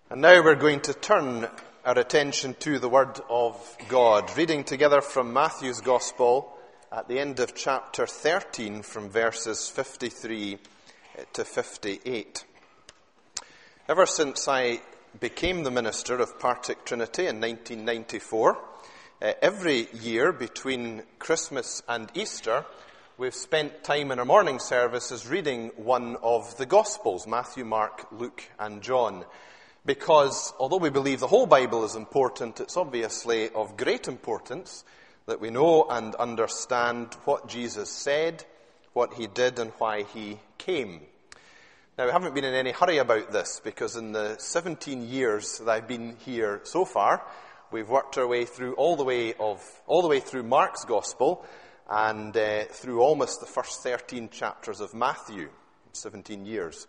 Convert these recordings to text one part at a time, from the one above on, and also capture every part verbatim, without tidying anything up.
And now we're going to turn our attention to the Word of God, reading together from Matthew's Gospel at the end of chapter thirteen from verses fifty-three to fifty-eight. Ever since I became the minister of Partick Trinity in nineteen ninety-four, uh, every year between Christmas and Easter, we've spent time in our morning services reading one of the Gospels, Matthew, Mark, Luke, and John. Because although we believe the whole Bible is important, it's obviously of great importance that we know and understand what Jesus said, what he did, and why he came. Now, we haven't been in any hurry about this, because in the seventeen years that I've been here so far, we've worked our way through all the way of all the way through Mark's Gospel and uh, through almost the first thirteen chapters of Matthew, seventeen years.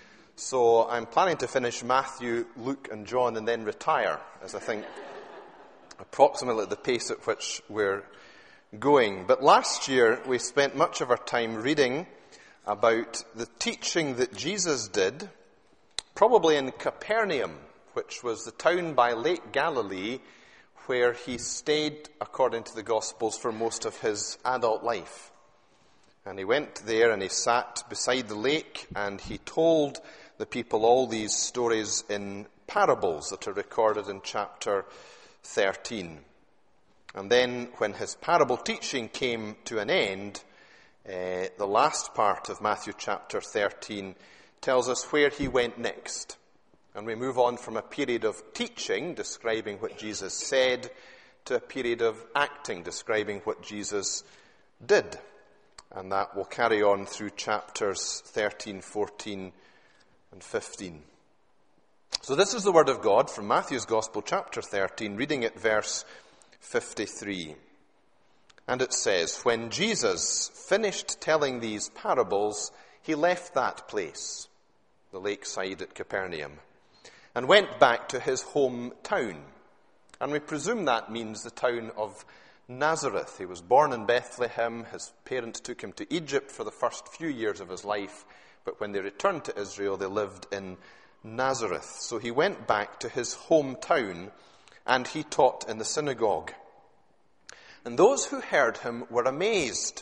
So I'm planning to finish Matthew, Luke, and John and then retire, as I think approximately at the pace at which we're going. But last year we spent much of our time reading about the teaching that Jesus did, probably in Capernaum, which was the town by Lake Galilee where he stayed, according to the Gospels, for most of his adult life. And he went there and he sat beside the lake and he told the people all these stories in parables that are recorded in chapter thirteen. And then when his parable teaching came to an end, uh, the last part of Matthew chapter thirteen tells us where he went next. And we move on from a period of teaching, describing what Jesus said, to a period of acting, describing what Jesus did. And that will carry on through chapters thirteen, fourteen, and fifteen. So this is the Word of God from Matthew's Gospel, chapter thirteen, reading at verse fifty-three. And it says, "When Jesus finished telling these parables, he left that place," the lakeside at Capernaum, "and went back to his hometown." And we presume that means the town of Nazareth. He was born in Bethlehem. His parents took him to Egypt for the first few years of his life. But when they returned to Israel, they lived in Nazareth. So he went back to his hometown and he taught in the synagogue. And those who heard him were amazed.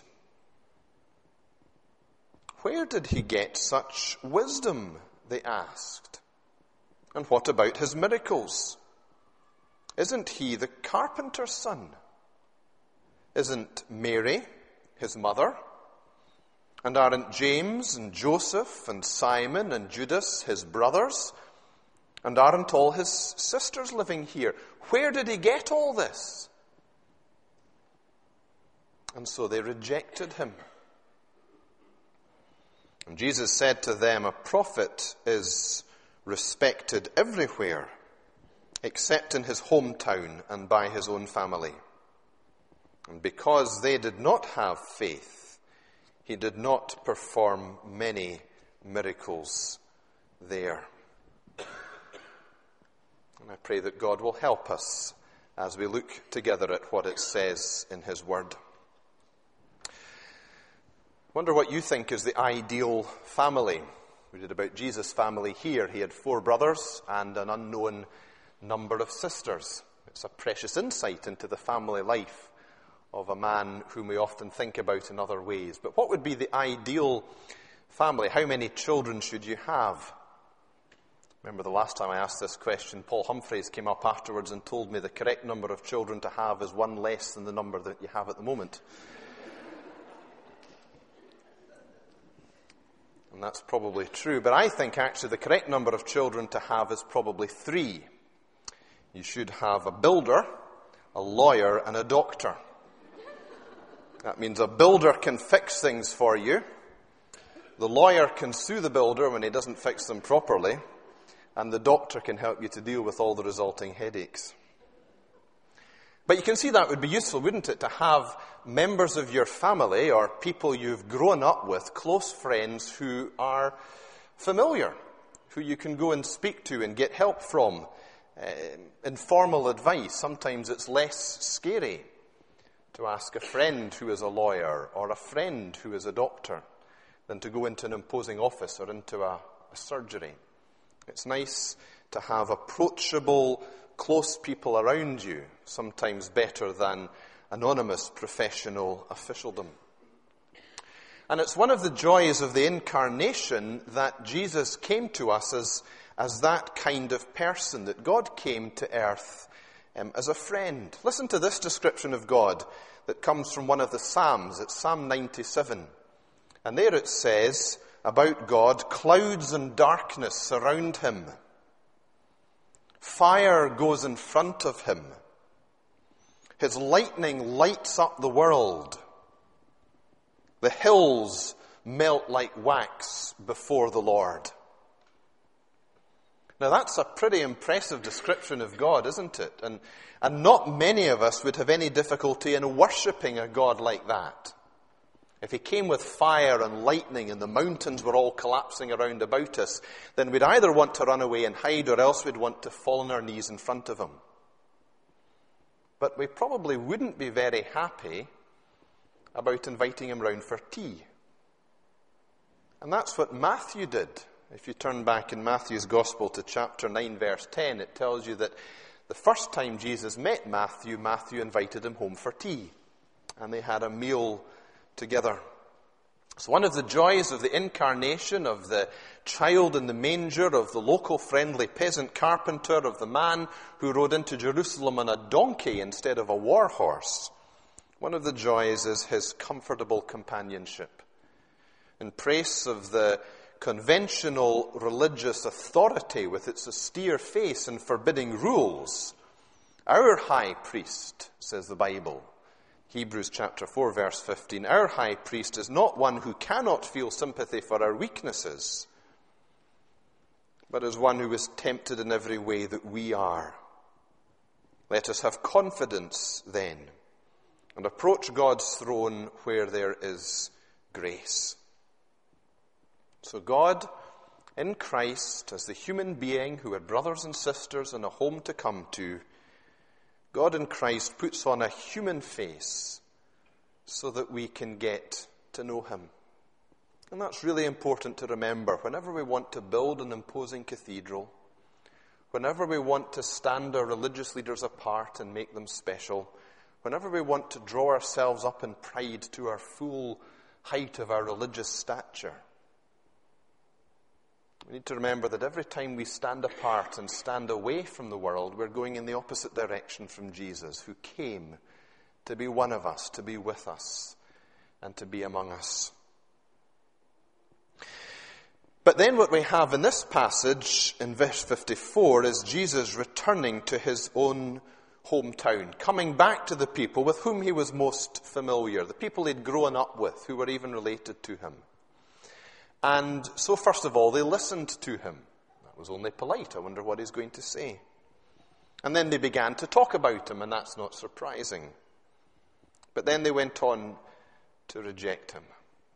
"Where did he get such wisdom?" they asked. "And what about his miracles? Isn't he the carpenter's son? Isn't Mary his mother? And aren't James and Joseph and Simon and Judas his brothers? And aren't all his sisters living here? Where did he get all this?" And so they rejected him. And Jesus said to them, "A prophet is respected everywhere, except in his hometown and by his own family." And because they did not have faith, he did not perform many miracles there. And I pray that God will help us as we look together at what it says in his word. I wonder what you think is the ideal family. We read about Jesus' family here. He had four brothers and an unknown number of sisters. It's a precious insight into the family life of a man whom we often think about in other ways. But what would be the ideal family? How many children should you have? Remember the last time I asked this question, Paul Humphreys came up afterwards and told me the correct number of children to have is one less than the number that you have at the moment. And that's probably true. But I think actually the correct number of children to have is probably three. You should have a builder, a lawyer, and a doctor. That means a builder can fix things for you. The lawyer can sue the builder when he doesn't fix them properly. And the doctor can help you to deal with all the resulting headaches. But you can see that would be useful, wouldn't it, to have members of your family or people you've grown up with, close friends who are familiar, who you can go and speak to and get help from. Uh, informal advice. Sometimes it's less scary to ask a friend who is a lawyer or a friend who is a doctor than to go into an imposing office or into a, a surgery. It's nice to have approachable, close people around you, sometimes better than anonymous professional officialdom. And it's one of the joys of the incarnation that Jesus came to us as, as that kind of person, that God came to earth um, as a friend. Listen to this description of God that comes from one of the Psalms. It's Psalm ninety-seven. And there it says about God, clouds and darkness surround him. Fire goes in front of him. His lightning lights up the world. The hills melt like wax before the Lord. Now that's a pretty impressive description of God, isn't it? And, and not many of us would have any difficulty in worshipping a God like that. If he came with fire and lightning and the mountains were all collapsing around about us, then we'd either want to run away and hide or else we'd want to fall on our knees in front of him. But we probably wouldn't be very happy about inviting him round for tea. And that's what Matthew did. If you turn back in Matthew's Gospel to chapter nine, verse ten, it tells you that the first time Jesus met Matthew, Matthew invited him home for tea. And they had a meal together. So one of the joys of the incarnation, of the child in the manger, of the local friendly peasant carpenter, of the man who rode into Jerusalem on a donkey instead of a war horse, one of the joys is his comfortable companionship. In place of the conventional religious authority with its austere face and forbidding rules, our high priest, says the Bible, Hebrews chapter four, verse fifteen, our high priest is not one who cannot feel sympathy for our weaknesses, but is one who is tempted in every way that we are. Let us have confidence then and approach God's throne where there is grace. So God, in Christ, as the human being who had brothers and sisters and a home to come to, God in Christ puts on a human face so that we can get to know him. And that's really important to remember. Whenever we want to build an imposing cathedral, whenever we want to stand our religious leaders apart and make them special, whenever we want to draw ourselves up in pride to our full height of our religious stature, we need to remember that every time we stand apart and stand away from the world, we're going in the opposite direction from Jesus, who came to be one of us, to be with us, and to be among us. But then what we have in this passage, in verse fifty-four, is Jesus returning to his own hometown, coming back to the people with whom he was most familiar, the people he'd grown up with, who were even related to him. And so, first of all, they listened to him. That was only polite. I wonder what he's going to say. And then they began to talk about him, and that's not surprising. But then they went on to reject him.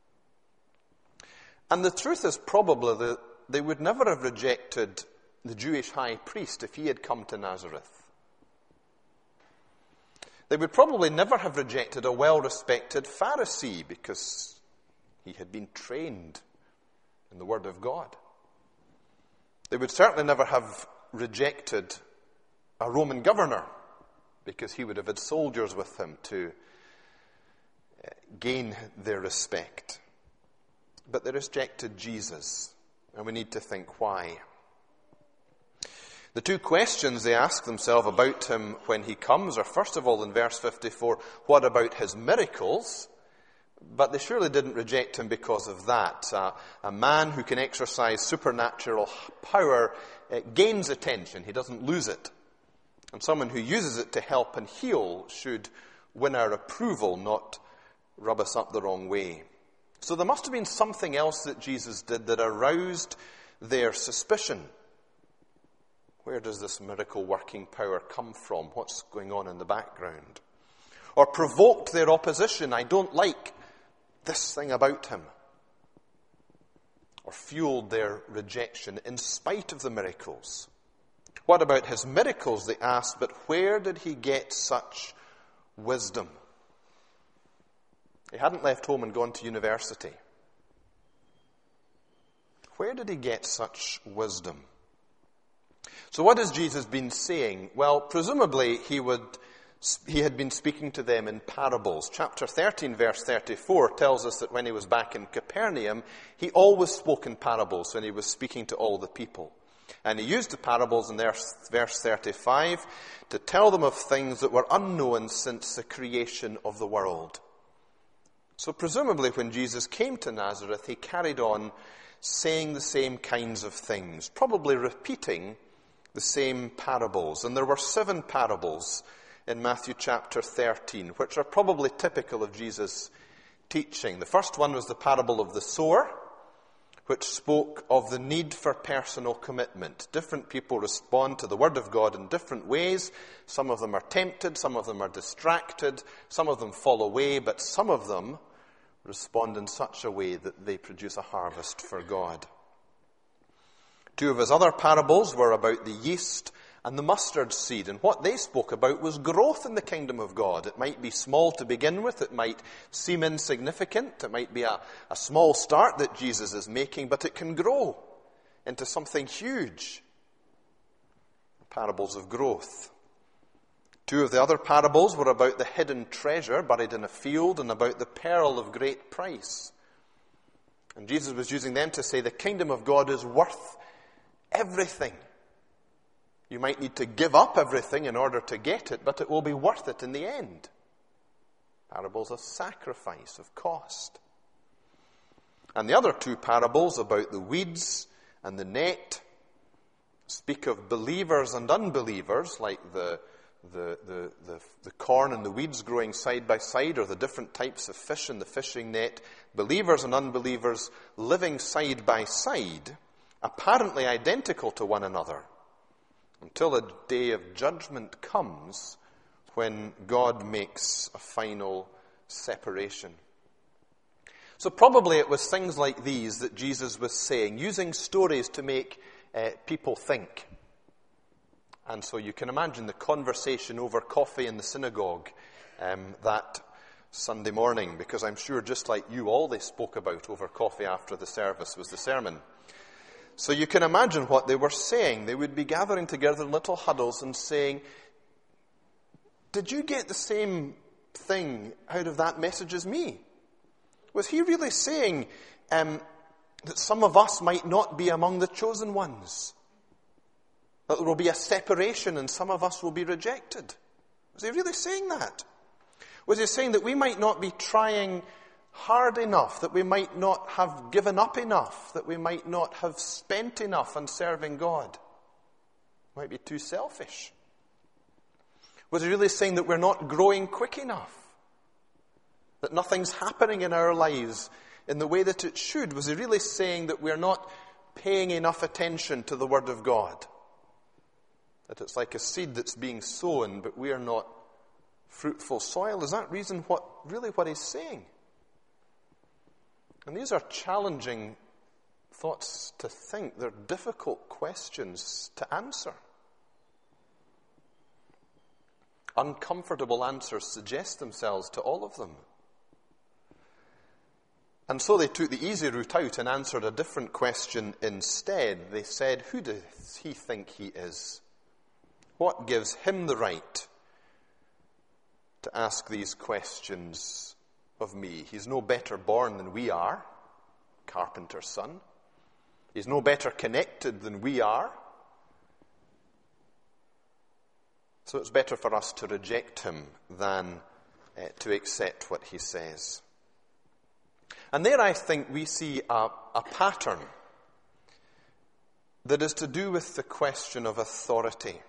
And the truth is probably that they would never have rejected the Jewish high priest if he had come to Nazareth. They would probably never have rejected a well-respected Pharisee because he had been trained in the Word of God. They would certainly never have rejected a Roman governor because he would have had soldiers with him to gain their respect. But they rejected Jesus, and we need to think why. The two questions they ask themselves about him when he comes are, first of all, in verse fifty-four, what about his miracles? But they surely didn't reject him because of that. Uh, a man who can exercise supernatural power uh, gains attention. He doesn't lose it. And someone who uses it to help and heal should win our approval, not rub us up the wrong way. So there must have been something else that Jesus did that aroused their suspicion. Where does this miracle working power come from? What's going on in the background? Or provoked their opposition. I don't like this thing about him. Or fueled their rejection in spite of the miracles. What about his miracles, they asked, but where did he get such wisdom? He hadn't left home and gone to university. Where did he get such wisdom? So what has Jesus been saying? Well, presumably he would he had been speaking to them in parables. Chapter thirteen, verse thirty-four tells us that when he was back in Capernaum, he always spoke in parables when he was speaking to all the people. And he used the parables in verse thirty-five to tell them of things that were unknown since the creation of the world. So presumably when Jesus came to Nazareth, he carried on saying the same kinds of things, probably repeating the same parables. And there were seven parables in Matthew chapter thirteen, which are probably typical of Jesus' teaching. The first one was the parable of the sower, which spoke of the need for personal commitment. Different people respond to the Word of God in different ways. Some of them are tempted, some of them are distracted, some of them fall away, but some of them respond in such a way that they produce a harvest for God. Two of his other parables were about the yeast and the mustard seed, and what they spoke about was growth in the kingdom of God. It might be small to begin with, it might seem insignificant, it might be a, a small start that Jesus is making, but it can grow into something huge. Parables of growth. Two of the other parables were about the hidden treasure buried in a field and about the pearl of great price. And Jesus was using them to say the kingdom of God is worth everything. You might need to give up everything in order to get it, but it will be worth it in the end. Parables of sacrifice, of cost. And the other two parables about the weeds and the net speak of believers and unbelievers, like the, the, the, the, the corn and the weeds growing side by side, or the different types of fish in the fishing net. Believers and unbelievers living side by side, apparently identical to one another, until a day of judgment comes when God makes a final separation. So probably it was things like these that Jesus was saying, using stories to make uh, people think. And so you can imagine the conversation over coffee in the synagogue um, that Sunday morning, because I'm sure just like you, all they spoke about over coffee after the service was the sermon. So you can imagine what they were saying. They would be gathering together in little huddles and saying, did you get the same thing out of that message as me? Was he really saying um, that some of us might not be among the chosen ones? That there will be a separation and some of us will be rejected? Was he really saying that? Was he saying that we might not be trying hard enough, that we might not have given up enough, that we might not have spent enough on serving God? Might be too selfish. Was he really saying that we're not growing quick enough? That nothing's happening in our lives in the way that it should? Was he really saying that we're not paying enough attention to the Word of God? That it's like a seed that's being sown, but we are not fruitful soil? Is that reason what really what he's saying? And these are challenging thoughts to think. They're difficult questions to answer. Uncomfortable answers suggest themselves to all of them. And so they took the easy route out and answered a different question instead. They said, who does he think he is? What gives him the right to ask these questions of me? He's no better born than we are, carpenter's son. He's no better connected than we are. So it's better for us to reject him than uh, to accept what he says. And there I think we see a, a pattern that is to do with the question of authority.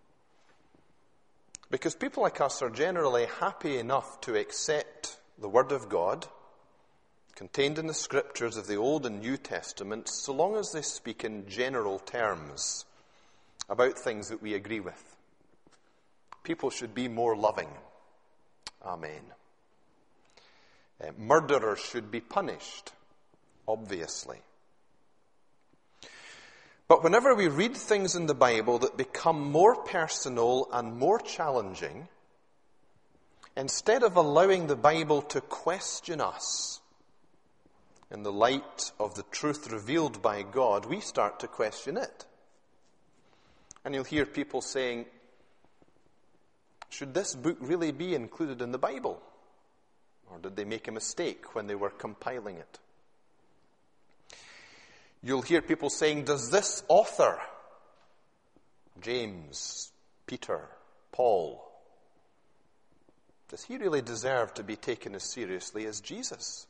Because people like us are generally happy enough to accept the Word of God, contained in the Scriptures of the Old and New Testaments, so long as they speak in general terms about things that we agree with. People should be more loving. Amen. Uh, murderers should be punished, obviously. But whenever we read things in the Bible that become more personal and more challenging, instead of allowing the Bible to question us in the light of the truth revealed by God, we start to question it. And you'll hear people saying, should this book really be included in the Bible? Or did they make a mistake when they were compiling it? You'll hear people saying, does this author, James, Peter, Paul, does he really deserve to be taken as seriously as Jesus?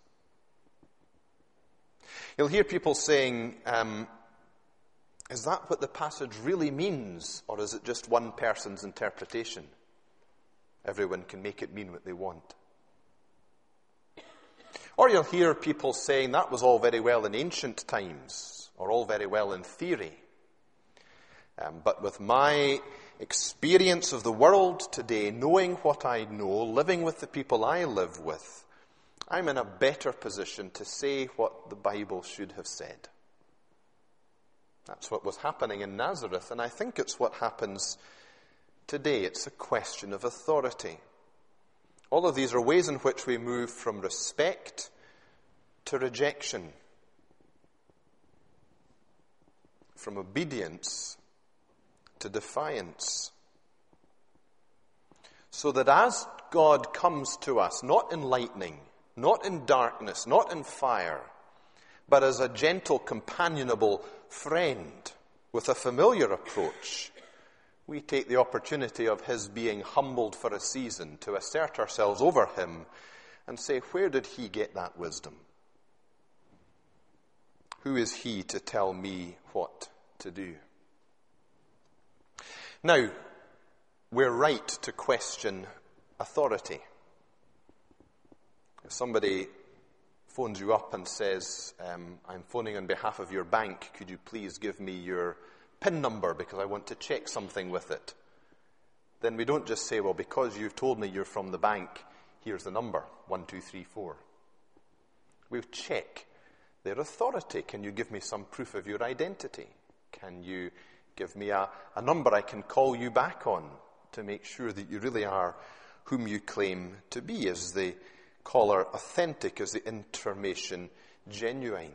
You'll hear people saying, um, is that what the passage really means, or is it just one person's interpretation? Everyone can make it mean what they want. Or you'll hear people saying that was all very well in ancient times, or all very well in theory. Um, but with my experience of the world today, knowing what I know, living with the people I live with, I'm in a better position to say what the Bible should have said. That's what was happening in Nazareth, and I think it's what happens today. It's a question of authority. All of these are ways in which we move from respect to rejection, from obedience to defiance. So that as God comes to us, not in lightning, not in darkness, not in fire, but as a gentle, companionable friend with a familiar approach, we take the opportunity of his being humbled for a season to assert ourselves over him and say, where did he get that wisdom? Who is he to tell me what to do? Now, we're right to question authority. If somebody phones you up and says, um, I'm phoning on behalf of your bank, could you please give me your PIN number because I want to check something with it, then we don't just say, well, because you've told me you're from the bank, here's the number, one, two, three, four. We check their authority. Can you give me some proof of your identity? Can you give me a, a number I can call you back on to make sure that you really are whom you claim to be? Is the caller authentic? Is the information genuine?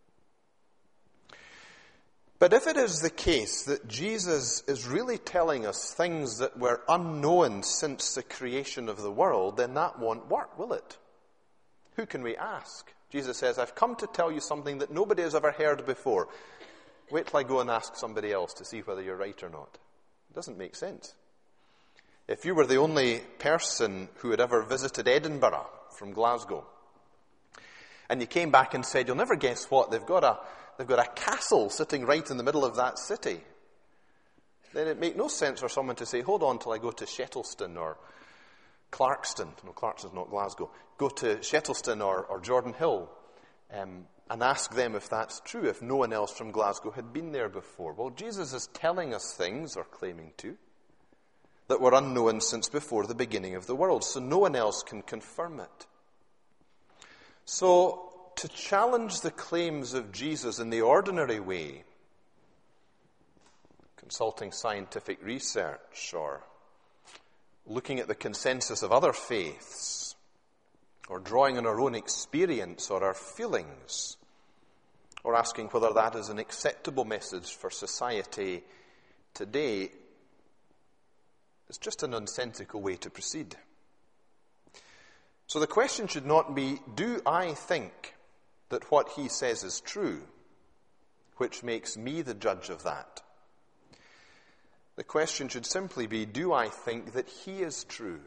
But if it is the case that Jesus is really telling us things that were unknown since the creation of the world, then that won't work, will it? Who can we ask? Jesus says, I've come to tell you something that nobody has ever heard before. Wait till I go and ask somebody else to see whether you're right or not. It doesn't make sense. If you were the only person who had ever visited Edinburgh from Glasgow, and you came back and said, you'll never guess what, they've got a They've got a castle sitting right in the middle of that city, then it make no sense for someone to say, hold on till I go to Shettleston or Clarkston. No, Clarkston's not Glasgow. Go to Shettleston or, or Jordan Hill um, and ask them if that's true, if no one else from Glasgow had been there before. Well, Jesus is telling us things, or claiming to, that were unknown since before the beginning of the world, so no one else can confirm it. So, to challenge the claims of Jesus in the ordinary way, consulting scientific research or looking at the consensus of other faiths or drawing on our own experience or our feelings or asking whether that is an acceptable message for society today, is just a nonsensical way to proceed. So the question should not be, do I think that what he says is true, which makes me the judge of that? The question should simply be, do I think that he is true?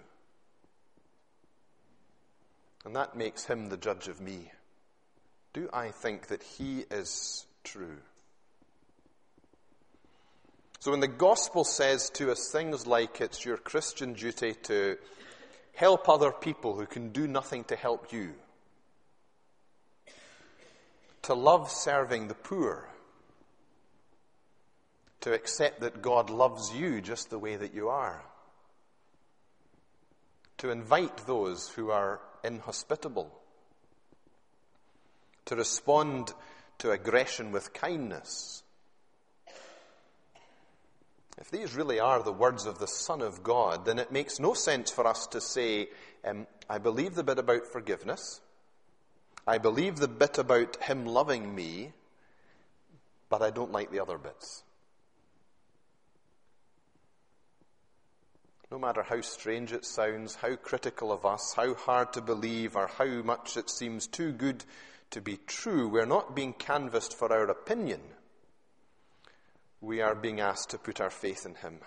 And that makes him the judge of me. Do I think that he is true? So when the gospel says to us things like it's your Christian duty to help other people who can do nothing to help you, to love serving the poor, to accept that God loves you just the way that you are, to invite those who are inhospitable, to respond to aggression with kindness. If these really are the words of the Son of God, then it makes no sense for us to say, um, I believe the bit about forgiveness, I believe the bit about him loving me, but I don't like the other bits. no matter how strange it sounds, how critical of us, how hard to believe, or how much it seems too good to be true, we're not being canvassed for our opinion. We are being asked to put our faith in him.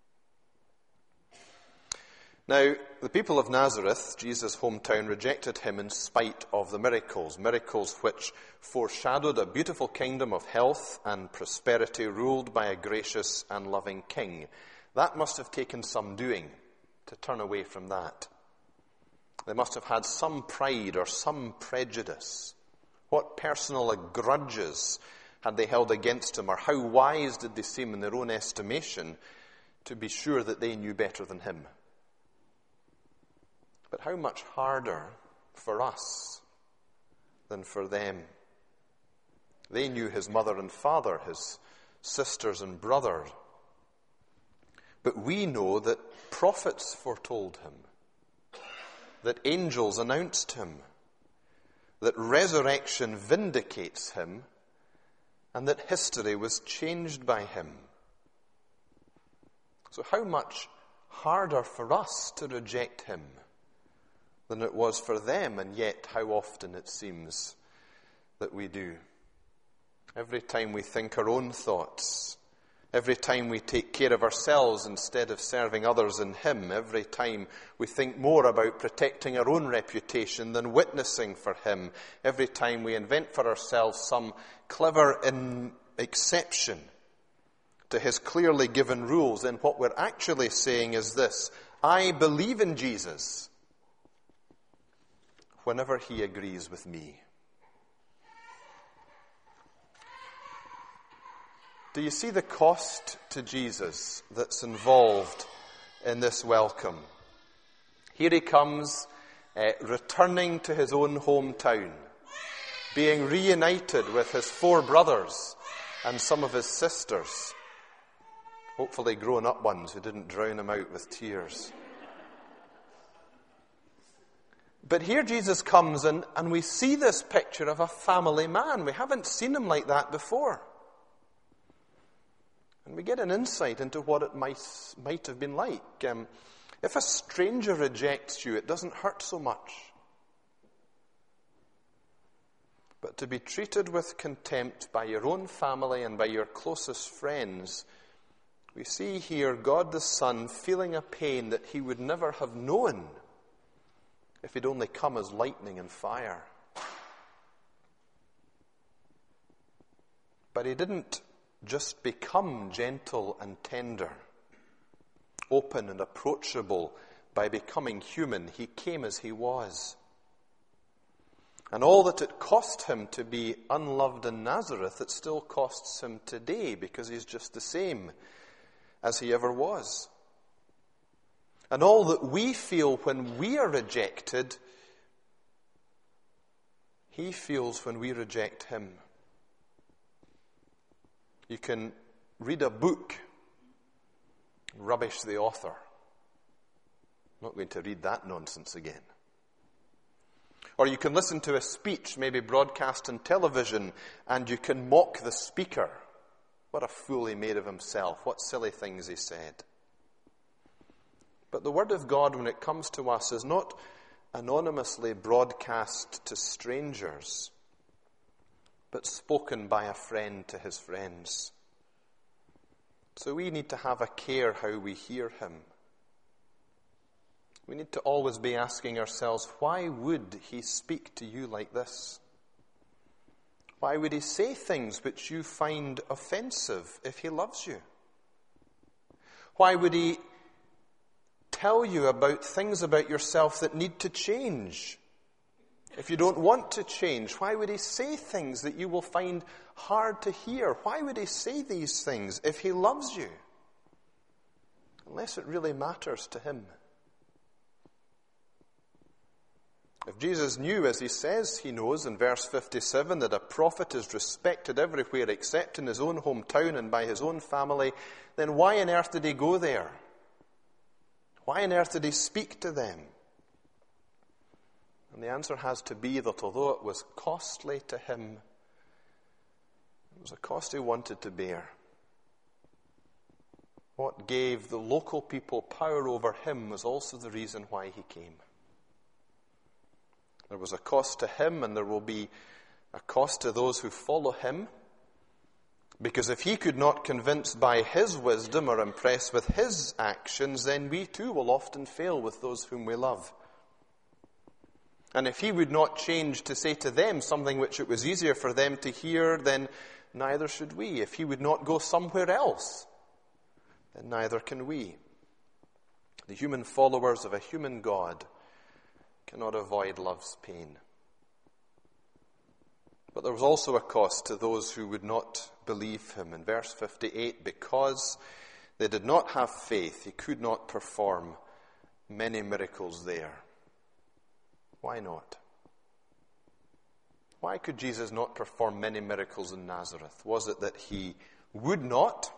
Now, the people of Nazareth, Jesus' hometown, rejected him in spite of the miracles, miracles which foreshadowed a beautiful kingdom of health and prosperity ruled by a gracious and loving king. That must have taken some doing to turn away from that. They must have had some pride or some prejudice. What personal grudges had they held against him, or how wise did they seem in their own estimation to be sure that they knew better than him? But how much harder for us than for them. They knew his mother and father, his sisters and brother. But we know that prophets foretold him, that angels announced him, that resurrection vindicates him, and that history was changed by him. So how much harder for us to reject him than it was for them, and yet how often it seems that we do. Every time we think our own thoughts, every time we take care of ourselves instead of serving others in him, every time we think more about protecting our own reputation than witnessing for him, every time we invent for ourselves some clever in exception to his clearly given rules, then what we're actually saying is this: I believe in Jesus whenever he agrees with me. Do you see the cost to Jesus that's involved in this welcome? Here he comes, uh, returning to his own hometown, being reunited with his four brothers and some of his sisters, hopefully grown-up ones who didn't drown him out with tears. But here Jesus comes, and, and we see this picture of a family man. We haven't seen him like that before. And we get an insight into what it might, might have been like. Um, if a stranger rejects you, it doesn't hurt so much. But to be treated with contempt by your own family and by your closest friends, we see here God the Son feeling a pain that he would never have known if he'd only come as lightning and fire. But he didn't just become gentle and tender, open and approachable by becoming human. He came as he was. And all that it cost him to be unloved in Nazareth, it still costs him today, because he's just the same as he ever was. And all that we feel when we are rejected, he feels when we reject him. You can read a book, rubbish the author. I'm not going to read that nonsense again. Or you can listen to a speech, maybe broadcast on television, and you can mock the speaker. What a fool he made of himself. What silly things he said. But the Word of God, when it comes to us, is not anonymously broadcast to strangers, but spoken by a friend to his friends. So we need to have a care how we hear him. We need to always be asking ourselves, why would he speak to you like this? Why would he say things which you find offensive if he loves you? Why would he tell you about things about yourself that need to change? If you don't want to change, why would he say things that you will find hard to hear? Why would he say these things if he loves you? Unless it really matters to him. If Jesus knew, as he says he knows in verse fifty-seven, that a prophet is respected everywhere except in his own hometown and by his own family, then why on earth did he go there? Why on earth did he speak to them? And the answer has to be that although it was costly to him, it was a cost he wanted to bear. what gave the local people power over him was also the reason why he came. There was a cost to him, and there will be a cost to those who follow him, because if he could not convince by his wisdom or impress with his actions, then we too will often fail with those whom we love. And if he would not change to say to them something which it was easier for them to hear, then neither should we. If he would not go somewhere else, then neither can we. The human followers of a human God cannot avoid love's pain. But there was also a cost to those who would not believe him. In verse fifty-eight, because they did not have faith, he could not perform many miracles there. Why not? Why could Jesus not perform many miracles in Nazareth? Was it that he would not?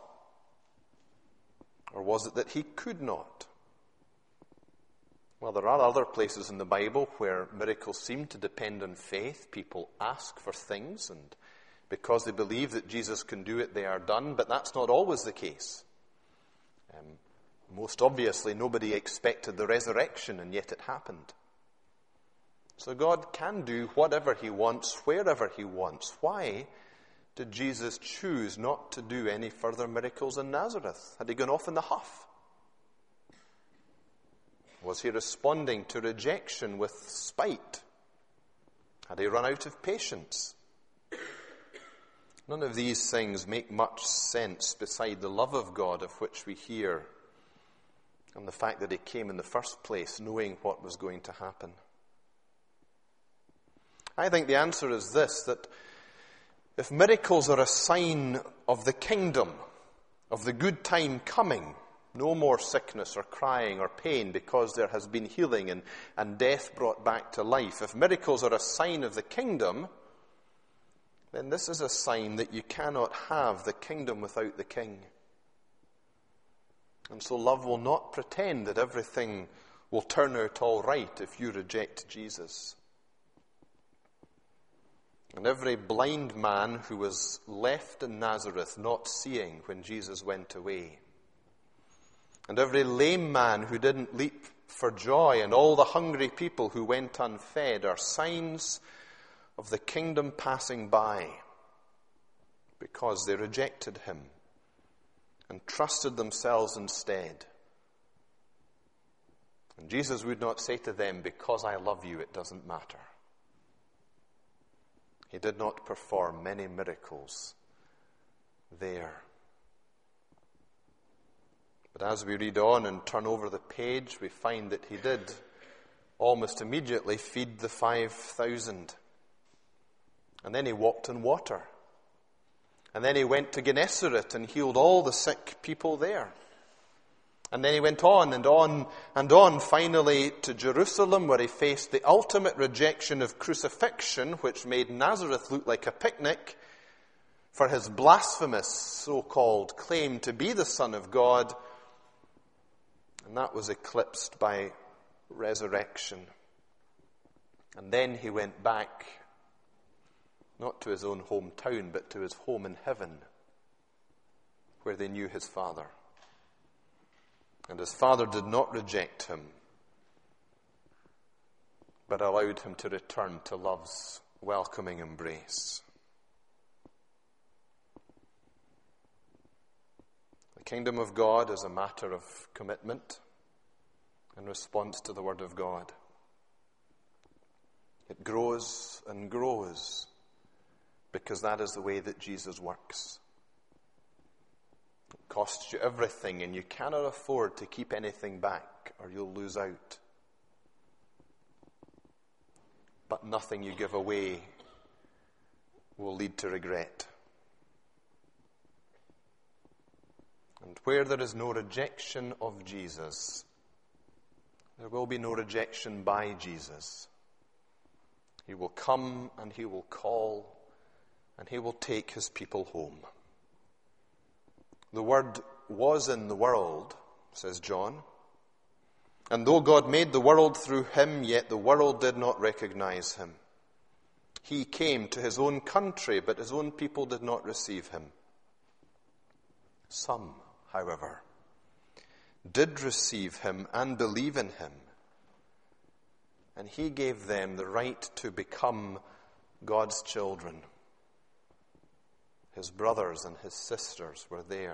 Or was it that he could not? Well, there are other places in the Bible where miracles seem to depend on faith. People ask for things, and because they believe that Jesus can do it, they are done. But that's not always the case. Um, most obviously, nobody expected the resurrection, and yet it happened. So God can do whatever he wants, wherever he wants. Why did Jesus choose not to do any further miracles in Nazareth? Had he gone off in the huff? Was he responding to rejection with spite? Had he run out of patience? None of these things make much sense beside the love of God of which we hear, and the fact that he came in the first place knowing what was going to happen. I think the answer is this, that if miracles are a sign of the kingdom, of the good time coming, no more sickness or crying or pain because there has been healing and, and death brought back to life. If miracles are a sign of the kingdom, then this is a sign that you cannot have the kingdom without the king. And so love will not pretend that everything will turn out all right if you reject Jesus. And every blind man who was left in Nazareth not seeing when Jesus went away, and every lame man who didn't leap for joy, and all the hungry people who went unfed are signs of the kingdom passing by, because they rejected him and trusted themselves instead. And Jesus would not say to them, because I love you, it doesn't matter. He did not perform many miracles there. But as we read on and turn over the page, we find that he did almost immediately feed the five thousand. And then he walked on water. And then he went to Gennesaret and healed all the sick people there. And then he went on and on and on, finally to Jerusalem, where he faced the ultimate rejection of crucifixion, which made Nazareth look like a picnic, for his blasphemous so-called claim to be the Son of God. And that was eclipsed by resurrection. And then he went back, not to his own hometown, but to his home in heaven, where they knew his Father. And his Father did not reject him, but allowed him to return to love's welcoming embrace. The kingdom of God is a matter of commitment and response to the Word of God. It grows and grows because that is the way that Jesus works. It costs you everything, and you cannot afford to keep anything back or you'll lose out. But nothing you give away will lead to regret. And where there is no rejection of Jesus, there will be no rejection by Jesus. He will come and he will call and he will take his people home. The Word was in the world, says John, and though God made the world through him, yet the world did not recognize him. He came to his own country, but his own people did not receive him. Some, however, did receive him and believe in him. And he gave them the right to become God's children. His brothers and his sisters were there.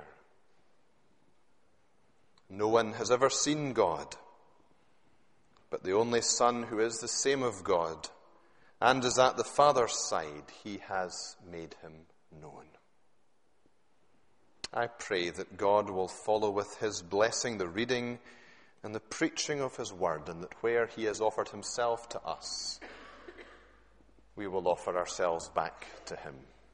No one has ever seen God, but the only Son, who is the same of God and is at the Father's side, he has made him known. I pray that God will follow with his blessing the reading and the preaching of his word, and that where he has offered himself to us, we will offer ourselves back to him.